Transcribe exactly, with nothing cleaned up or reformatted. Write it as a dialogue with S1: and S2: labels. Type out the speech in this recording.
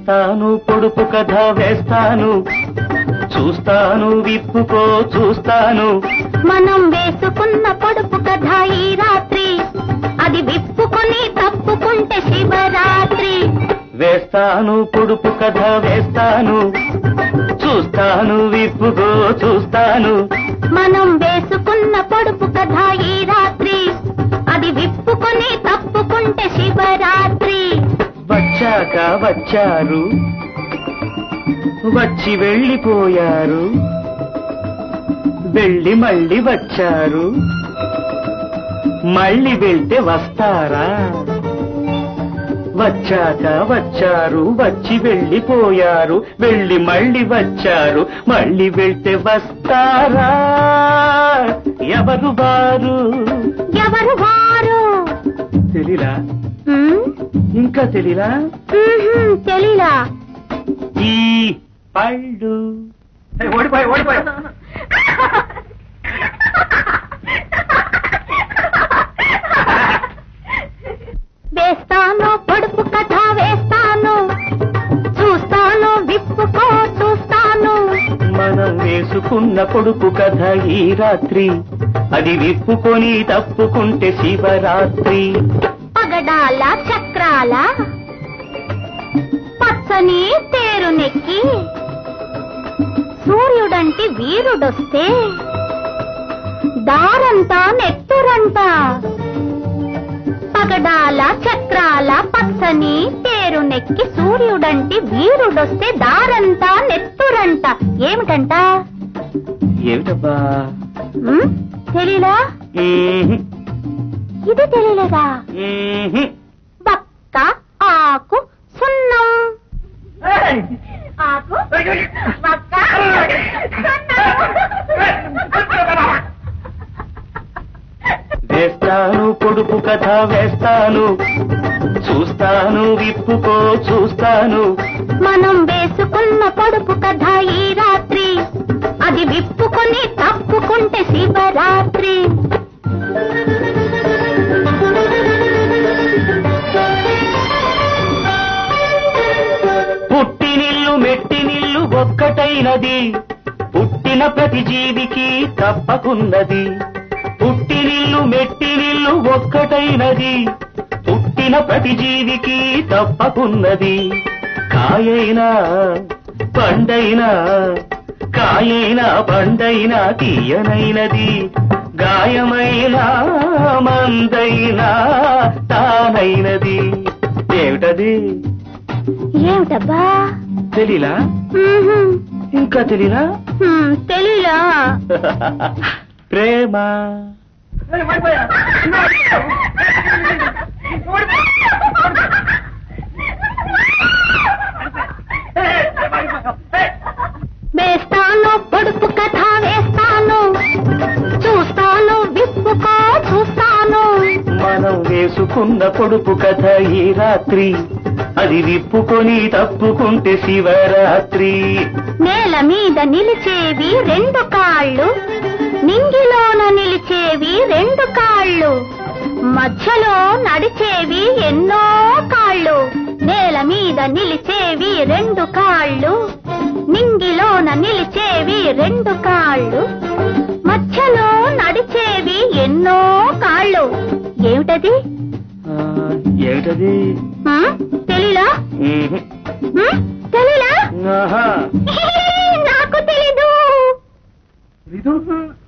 S1: వేస్తాను పొడుపు కథ వేస్తాను, చూస్తాను విప్పుకో చూస్తాను.
S2: మనం వేసుకున్న పొడుపు కథ ఈ రాత్రి, అది విప్పుకొని తప్పుకుంటే శివరాత్రి.
S1: వేస్తాను పొడుపు కథ వేస్తాను, చూస్తాను విప్పుకో చూస్తాను.
S2: మనం వేసుకున్న పొడుపు కథ ఈ రాత్రి, అది విప్పుకొని తప్పుకుంటే శివరాత్రి.
S1: వచ్చాక వచ్చారు, వచ్చి వెళ్ళిపోయారు, వెళ్ళి మళ్ళీ వచ్చారు, మళ్ళీ వెళ్తే వస్తారా? వచ్చాక వచ్చారు, వచ్చి వెళ్ళిపోయారు, వెళ్ళి మళ్ళీ వచ్చారు, మళ్ళీ వెళ్తే వస్తారా? ఎవరు వారు?
S2: ఎవరు వారు?
S1: తెలీలా? ఇంకా తెలీలా?
S2: తెలీలా.
S1: ఈ పళ్ళు ఓడిపోయి ఓడిపోయి
S2: వేస్తాను పొడుపు కథ వేస్తాను, చూస్తాను విప్పుకో చూస్తాను.
S1: మనం వేసుకున్న పొడుపు కథ ఈ రాత్రి, అది విప్పుకొని తప్పుకుంటే శివరాత్రి.
S2: పగడాల చక్రాల పచ్చని తేరునెక్కి సూర్యుడంటి వీరుడొస్తే దారంతా నెత్తురంట. పగడాల చక్రాల పచ్చని తేరునెక్కి సూర్యుడంటి వీరుడొస్తే దారంతా నెత్తురంట. ఏమిటంట?
S1: ఏమిటబ్బా?
S2: తెలీలా? ఇది తెలియలేదా? బక్క ఆకు సున్నం. ఆకు బక్క
S1: వేస్తాను పొడుపు కథ వేస్తాను, చూస్తాను విప్పుకో చూస్తాను.
S2: మనం వేసుకున్న పొడుపు కథ ఈ రాత్రి, అది విప్పుకొని తప్పుకుంటే శివరాత్రి.
S1: పుట్టినిల్లు మెట్టినిల్లు ఒక్కటైనది, పుట్టిన ప్రతి జీవికి తప్పకున్నది. పుట్టినిల్లు మెట్టినిల్లు ఒక్కటైనది, పుట్టిన ప్రతి జీవికి తప్పకున్నది. కాయైనా పండైనా, కాయైనా పండైనా తీయనైనది, గాయమైన మందైనా తానైనది. ఏమిటది?
S2: ఏమిటబ్బా?
S1: తెలీలా? ఇంకా తెలీలా?
S2: తెలీలా.
S1: ప్రేమ.
S2: వేస్తాను పొడుపు కథ వేస్తాను, చూస్తాను విప్పుకో చూస్తాను.
S1: మనం వేసుకున్న పొడుపు కథ ఈ రాత్రి, అది విప్పుకొని తప్పుకుంటే శివరాత్రి.
S2: నేల మీద నిలిచేవి రెండు కాళ్ళు, నింగిలోన నిలిచేవి రెండు కాళ్ళు, మధ్యలో నడిచేవి ఎన్నో కాళ్ళు. నేల మీద నిలిచేవి రెండు కాళ్ళు, నింగిలోన నిలిచేవి రెండు కాళ్ళు, మధ్యలో నడిచేవి ఎన్నో కాళ్ళు. ఏమిటది?
S1: ఏమిటది?
S2: తెలీలా? తెలీలా?